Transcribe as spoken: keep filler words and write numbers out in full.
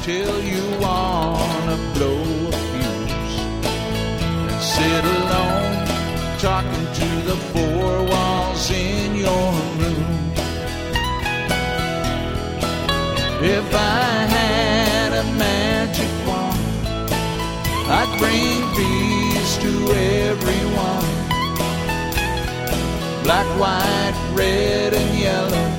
till you wanna blow a fuse and sit alone talking to the four walls in your room. If I had a magic wand, I'd bring peace to everyone. Black, white, red, and yellow,